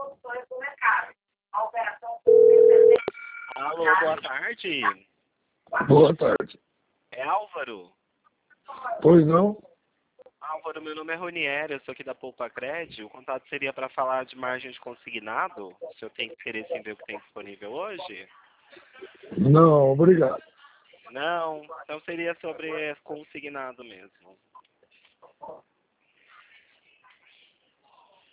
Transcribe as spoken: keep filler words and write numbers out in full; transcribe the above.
Alô, boa tarde. Boa tarde. É Álvaro? Pois não? Álvaro, meu nome é Ronieri, eu sou aqui da Poupa Cred. O contato seria para falar de margem de consignado. O senhor tem interesse em ver o que tem disponível hoje? Não, obrigado. Não, então seria sobre consignado mesmo.